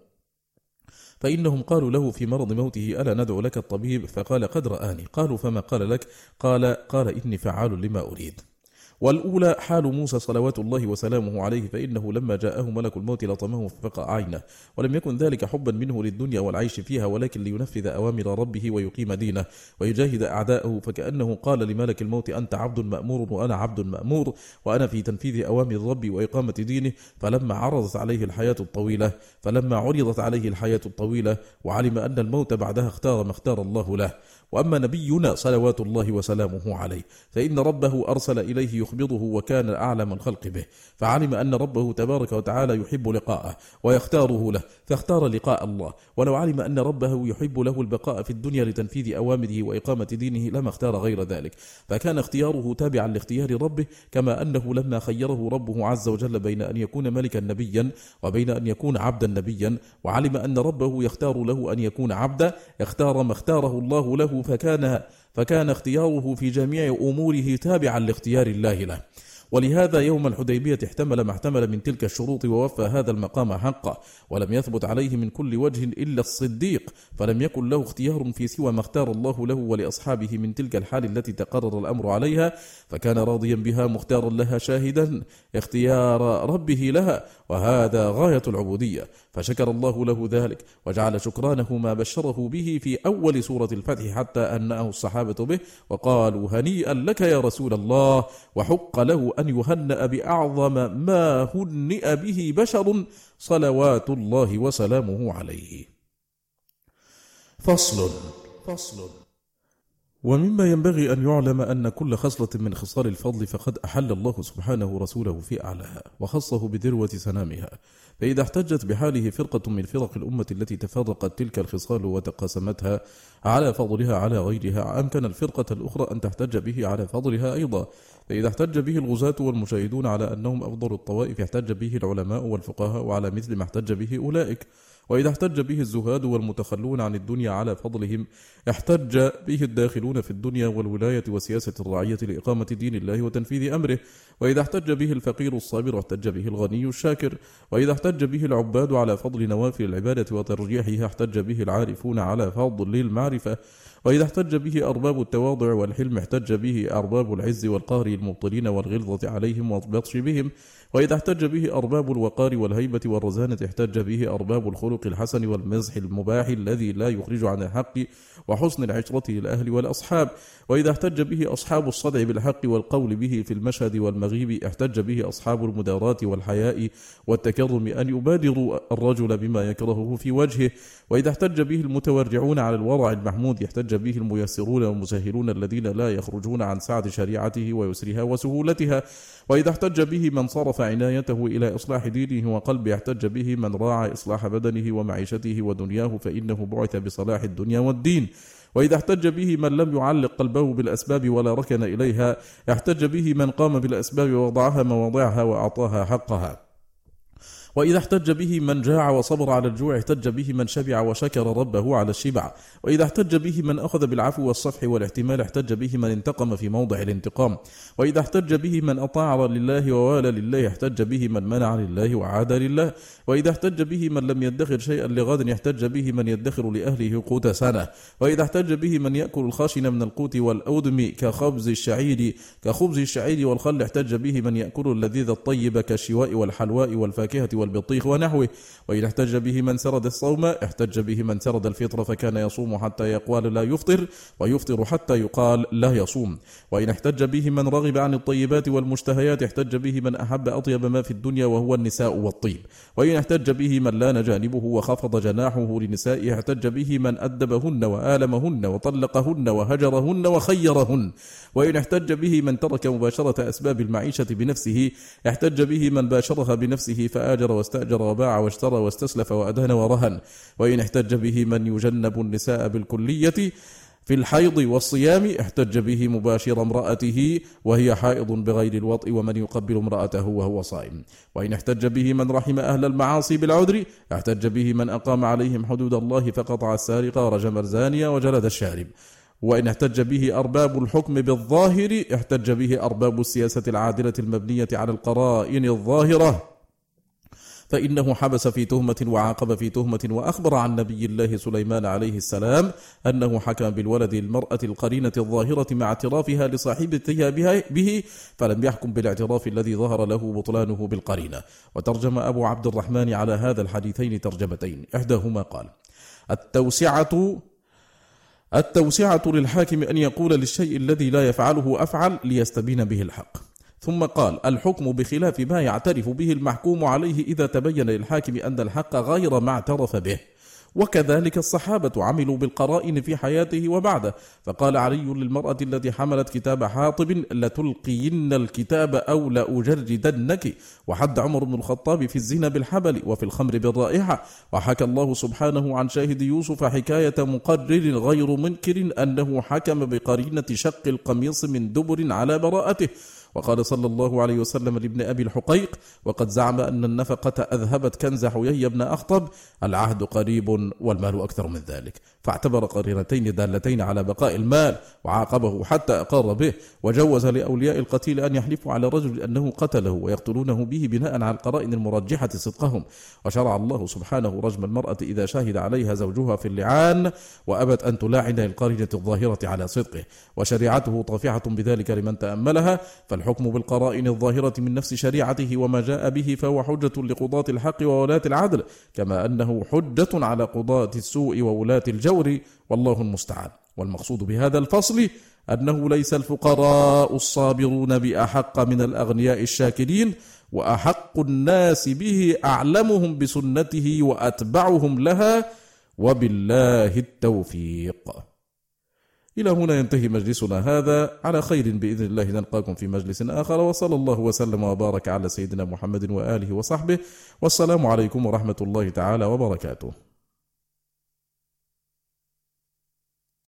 فإنهم قالوا له في مرض موته ألا ندعو لك الطبيب؟ فقال قد رآني. قالوا فما قال لك؟ قال قال إني فعال لما أريد. والأولى حال موسى صلوات الله وسلامه عليه، فإنه لما جاءه ملك الموت لطمه ففقع عينه، ولم يكن ذلك حبا منه للدنيا والعيش فيها، ولكن لينفذ أوامر ربه ويقيم دينه ويجاهد أعداءه، فكأنه قال لملك الموت أنت عبد مأمور وأنا عبد مأمور، وأنا في تنفيذ أوامر ربي وإقامة دينه. فلما عرضت عليه الحياة الطويلة فلما عرضت عليه الحياة الطويلة وعلم أن الموت بعدها اختار ما اختار الله له. وأما نبينا صلوات الله وسلامه عليه فإن ربه أرسل إليه يخبضه وكان أعلم الخلق به، فعلم أن ربه تبارك وتعالى يحب لقاءه ويختاره له فاختار لقاء الله، ولو علم أن ربه يحب له البقاء في الدنيا لتنفيذ أوامره وإقامة دينه لما اختار غير ذلك، فكان اختياره تابعا لاختيار ربه، كما أنه لما خيره ربه عز وجل بين أن يكون ملكا نبيا وبين أن يكون عبدا نبيا، وعلم أن ربه يختار له أن يكون عبدا، اختار ما اختاره الله له، فكان فكان اختياره في جميع أموره تابعا لاختيار الله له. ولهذا يوم الحديبية احتمل ما احتمل من تلك الشروط ووفى هذا المقام حقه، ولم يثبت عليه من كل وجه إلا الصديق، فلم يكن له اختيار في سوى ما اختار الله له ولأصحابه من تلك الحال التي تقرر الأمر عليها، فكان راضيا بها مختارا لها شاهدا اختيار ربه لها، وهذا غاية العبودية، فشكر الله له ذلك وجعل شكرانه ما بشره به في أول سورة الفتح حتى أنأه الصحابة به وقالوا هنيئا لك يا رسول الله، وحق له أن يهنأ بأعظم ما هنئ به بشر صلوات الله وسلامه عليه. فصل فصل ومما ينبغي أن يعلم أن كل خصلة من خصال الفضل فقد أحل الله سبحانه رسوله في أعلاها وخصه بذروة سنامها، فإذا احتجت بحاله فرقة من فرق الأمة التي تفرقت تلك الخصال وتقاسمتها على فضلها على غيرها، أمكن الفرقة الأخرى أن تحتج به على فضلها أيضا، فإذا احتج به الغزاة والمشاهدون على أنهم أفضل الطوائف احتج به العلماء والفقهاء وعلى مثل ما احتج به أولئك، وإذا احتج به الزهاد والمتخلون عن الدنيا على فضلهم احتج به الداخلون في الدنيا والولاية وسياسة الرعية لإقامة دين الله وتنفيذ أمره، وإذا احتج به الفقير الصابر احتج به الغني الشاكر، وإذا احتج به العباد على فضل نوافل العبادة وترجيحها احتج به العارفون على فضل المعرفة، وإذا احتج به أرباب التواضع والحلم احتج به أرباب العز والقهر المبطلين والغلظة عليهم والبطش بهم، وإذا احتج به أرباب الوقار والهيبة والرزانة احتج به أرباب الخلق الحسن والمزح المباح الذي لا يخرج عن الحق وحسن العشرة للأهل والأصحاب، وإذا احتج به أصحاب الصدع بالحق والقول به في المشهد والمغيب احتج به أصحاب المدارات والحياء والتكرم أن يبادروا الرجل بما يكرهه في وجهه، وإذا احتج به المتورعون على الورع المحمود احتج به الميسرون والمسهلون الذين لا يخرجون عن سعة شريعته ويسرها وسهولتها، وإذا احتج به من صرف عنايته إلى إصلاح دينه وقلبه احتج به من راعى إصلاح بدنه ومعيشته ودنياه فإنه بعث بصلاح الدنيا والدين، وإذا احتج به من لم يعلق قلبه بالأسباب ولا ركن إليها احتج به من قام بالأسباب ووضعها مواضعها وأعطاها حقها، وإذا احتج به من جاع وصبر على الجوع احتج به من شبع وشكر ربه على الشبع، وإذا احتج به من أخذ بالعفو والصفح والاحتمال احتج به من انتقم في موضع الانتقام، وإذا احتج به من أطاع لله ووالى لله احتج به من منع لله وعاد لله، وإذا احتج به من لم يدخر شيئا لغد احتج به من يدخر لأهله قوت سنة، وإذا احتج به من يأكل الخاشن من القوت والأودم كخبز الشعير كخبز الشعير والخل احتج به من يأكل اللذيذ الطيب كالشواء والحلواء والفاكهة والبطيخ ونحوه، وإذا احتج به من سرد الصوم احتج به من سرد الفطر فكان يصوم حتى يقال لا يفطر ويفطر حتى يقال لا يصوم، وإن احتج به من رغب عن الطيبات والمشتهيات احتج به من أحب أطيب ما في الدنيا وهو النساء والطيب، وإن احتج به من لان جانبه وخفض جناحه لنسائه احتج به من أدبهن وآلمهن وطلقهن وهجرهن وخيرهن، وإن احتج به من ترك مباشرة أسباب المعيشة بنفسه احتج به من باشرها بنفسه فآجر واستأجر وباع واشترى واستسلف وأدهن ورهن، وإن احتج به من يجنب النساء بالكلية في الحيض والصيام احتج به مباشر امرأته وهي حائض بغير الوطء ومن يقبل امرأته وهو صائم، وإن احتج به من رحم أهل المعاصي بالعذر احتج به من أقام عليهم حدود الله فقطع السارق ورجم الزانية وجلد الشارب، وإن احتج به أرباب الحكم بالظاهر احتج به أرباب السياسة العادلة المبنية على القرائن الظاهرة، فإنه حبس في تهمة وعاقب في تهمة، وأخبر عن نبي الله سليمان عليه السلام أنه حكم بالولد المرأة القرينة الظاهرة مع اعترافها لصاحبتها به، فلم يحكم بالاعتراف الذي ظهر له بطلانه بالقرينة. وترجم أبو عبد الرحمن على هذا الحديثين ترجمتين، إحداهما قال: التوسعة التوسعة للحاكم أن يقول للشيء الذي لا يفعله أفعل ليستبين به الحق. ثم قال: الحكم بخلاف ما يعترف به المحكوم عليه إذا تبين للحاكم أن الحق غير ما اعترف به. وكذلك الصحابة عملوا بالقرائن في حياته وبعده، فقال علي للمرأة التي حملت كتاب حاطب: لتلقين الكتاب أو لأجردنك، وحد عمر بن الخطاب في الزنا بالحبل وفي الخمر بالرائحة. وحكى الله سبحانه عن شاهد يوسف حكاية مقرر غير منكر أنه حكم بقرينة شق القميص من دبر على براءته. وقال صلى الله عليه وسلم لابن أبي الحقيق وقد زعم أن النفقة أذهبت كنز حيي بن أخطب: العهد قريب والمال أكثر من ذلك. فاعتبر قرينتين دالتين على بقاء المال وعاقبه حتى أقر به، وجوز لأولياء القتيل أن يحلفوا على رجل أنه قتله ويقتلونه به بناء على القرائن المرجحة صدقهم. وشرع الله سبحانه رجم المرأة إذا شهد عليها زوجها في اللعان وأبت أن تلاعن القرينة الظاهرة على صدقه، وشريعته طافحة بذلك لمن تأملها. فالحكم بالقرائن الظاهرة من نفس شريعته وما جاء به فهو حجة لقضاة الحق وولاة العدل، كما أنه حجة على قضاة السوء وولاة الجور، والله المستعان. والمقصود بهذا الفصل أنه ليس الفقراء الصابرون بأحق من الأغنياء الشاكرين، وأحق الناس به أعلمهم بسنته وأتبعهم لها، وبالله التوفيق. إلى هنا ينتهي مجلسنا هذا، على خير بإذن الله نلقاكم في مجلس آخر، وصلى الله وسلم وبارك على سيدنا محمد وآله وصحبه، والسلام عليكم ورحمة الله تعالى وبركاته.